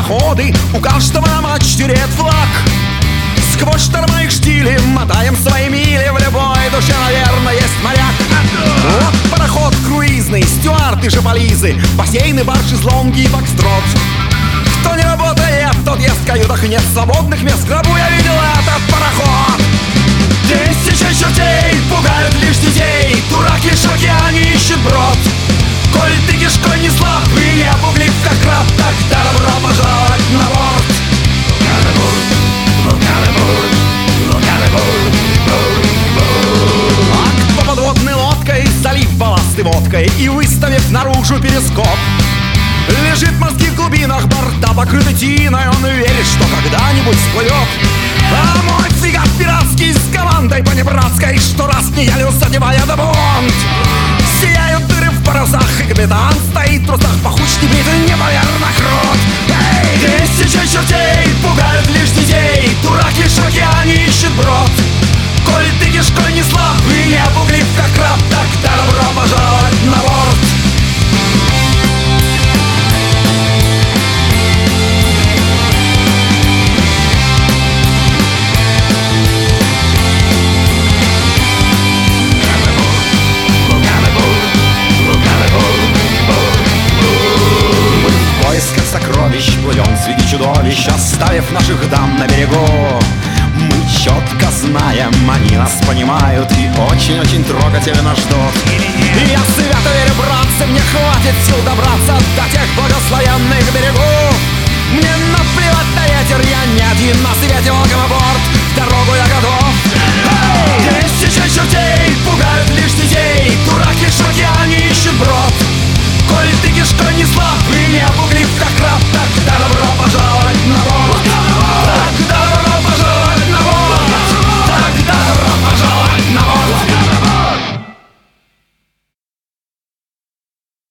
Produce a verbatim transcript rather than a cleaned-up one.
пароходы, у каждого на мачте ред флаг. Сквозь шторма их штили мотаем свои мили, в любой душе, наверное, есть моряк. Вот пароход круизный, стюарты, жополизы, бассейны, бар, шезлонги и фокстрот. Кто не работает, тот ест в каютах, нет свободных мест. В гробу я видел этот пароход. Тысячи чертей пугают лишь детей, дурак лишь в океане ищет брод. Коль ты кишкой не слаб и не пуглив, как краб, тогда добро пожаловать на борт. А кто подводной лодкой, залив балласты водкой и выставив наружу перископ, лежит в морских глубинах, борта покрыты тиной, он верит, что когда-нибудь всплывет. А мой фрегат пиратский с командой понебратской, что раз в неделю задевая до бунт. Сияют дыры в парусах, и капитан стоит в трусах, пахуч не брит и неимоверно крут. Эй, тысячи чертей пугают лишь детей, дурак лишь в океане ищет брод. Коль ты кишкой не слаб и не пуглив, как краб, тогда добро пожаловать на борт. Сокровищ плывем среди чудовищ, оставив наших дам на берегу. Мы четко знаем, они нас понимают и очень-очень трогательно ждут. И я свято верю, братцы, мне хватит сил добраться до тех благословенных берегов. Мне наплевать на ветер, я не один на свете, welcome aboard. В дорогу я готов.